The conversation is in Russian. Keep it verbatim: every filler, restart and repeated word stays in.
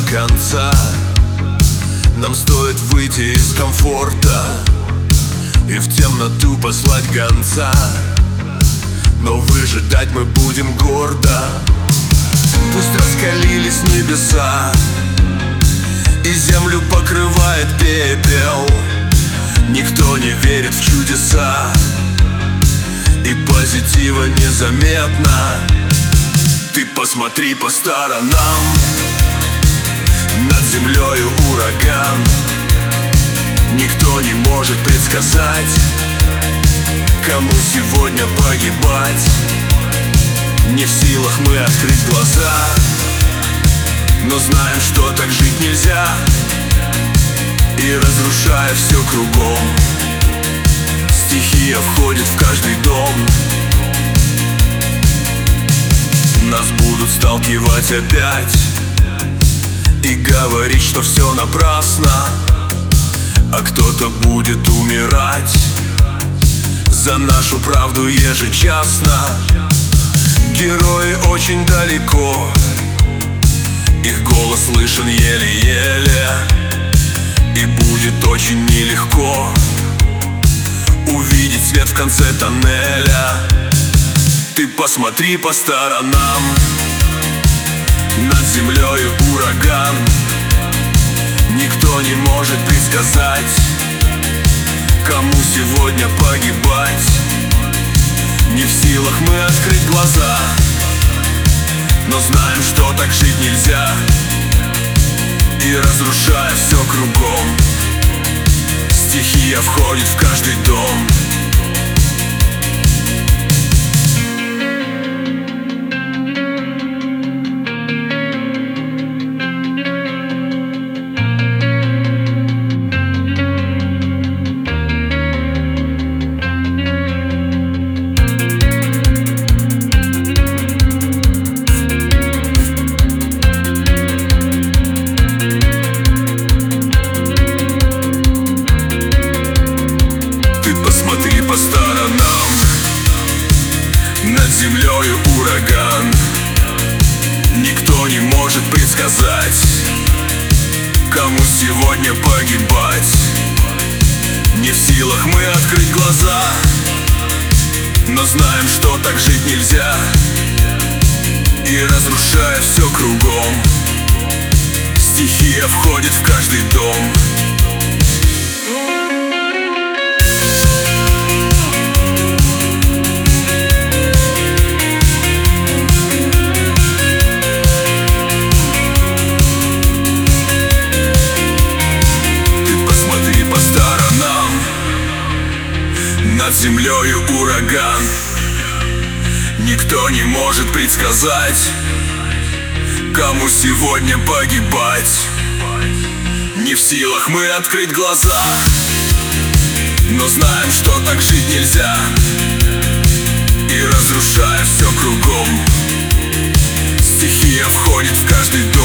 конца. Нам стоит выйти из комфорта и в темноту послать гонца, но выжидать мы будем гордо. Пусть раскалились небеса и землю покрывает пепел, никто не верит в чудеса, и позитива незаметно. Ты посмотри по сторонам, над землею ураган. Никто не может предсказать, кому сегодня погибать. Не в силах мы открыть глаза, но знаем, что так жить нельзя. И разрушая все кругом, стихия входит в каждый дом. Нас будут сталкивать опять и говорить, что все напрасно, а кто-то будет умирать за нашу правду ежечасно. Герои очень далеко, их голос слышен еле-еле, и будет очень нелегко увидеть свет в конце тоннеля. Ты посмотри по сторонам, над землею ураган. Никто не может предсказать, кому сегодня погибать. Не в силах мы открыть глаза, но знаем, что так жить нельзя. И разрушая все кругом, стихия входит в каждый дом. Посмотри по сторонам, над землею ураган. Никто не может предсказать, кому сегодня погибать. Не в силах мы открыть глаза, но знаем, что так жить нельзя. И разрушая все кругом, стихия входит в каждый дом. Над землею ураган. Никто не может предсказать, кому сегодня погибать. Не в силах мы открыть глаза, но знаем, что так жить нельзя. И разрушая все кругом, стихия входит в каждый дом.